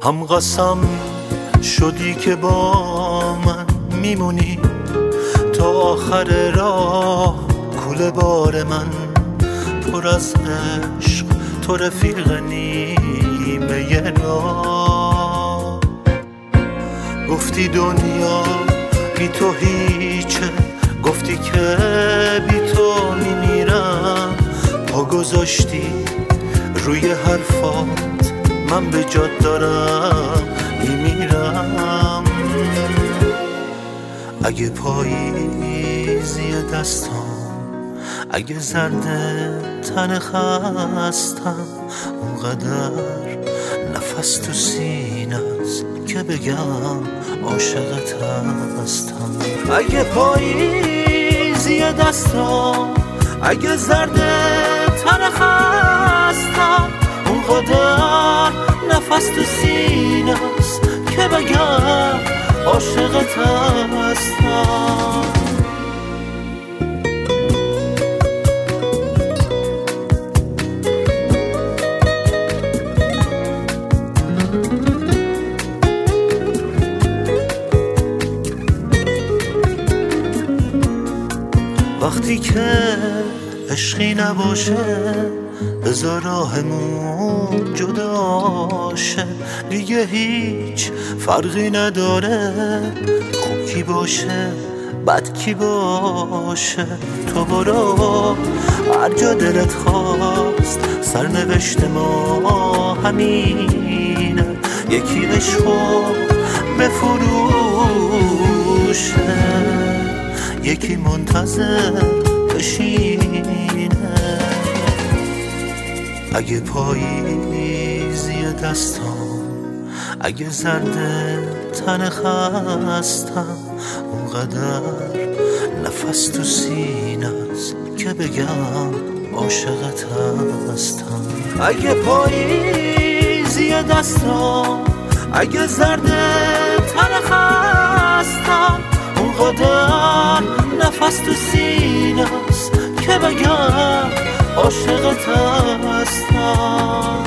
هم قسم شدی که با من میمونی تا آخر راه. کوله بار من پر از عشق، تو رفیق نیمه راه. گفتی دنیا بی تو هیچه، گفتی که بی تو میمیرم. پا گذاشتی روی حرفات، من به جات دارم میمیرم. اگه پاییزی دستام، اگه زرده تن خستم، اونقدر نفس تو سینه است که بگم عاشقت هستم. اگه پاییزی دستام، اگه زرده تن خستم، اونقدر نفس تو سینه است که بگم عاشقت هستم. وقتی که عشقی نباشه، بذار راهمون جداشه. دیگه هیچ فرقی نداره خوب کی باشه بد کی باشه. تو برو هر جا دلت خواست، سرنوشت ما همینه. یکی عشقو بفروشه، یکی منتظر بشینه. اگه پاییزی دستام، اگه زرده تن خستم، اونقدر نفس تو سینه است که بگم عاشقت هستم. اگه پاییزی دستام، اگه زرده تن خستم، اونقدر نفس تو سینه است که بگم عاشقت هستم.